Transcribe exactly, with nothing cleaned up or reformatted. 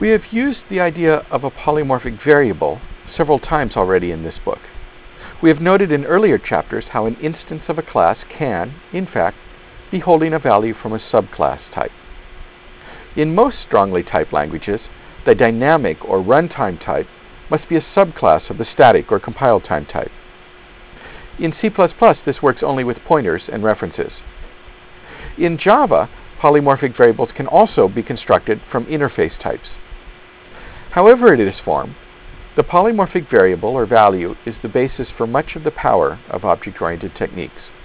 We have used the idea of a polymorphic variable several times already in this book. We have noted in earlier chapters how an instance of a class can, in fact, be holding a value from a subclass type. In most strongly typed languages, the dynamic or runtime type must be a subclass of the static or compile time type. In C plus plus, this works only with pointers and references. In Java, polymorphic variables can also be constructed from interface types. However it is formed, the polymorphic variable or value is the basis for much of the power of object-oriented techniques.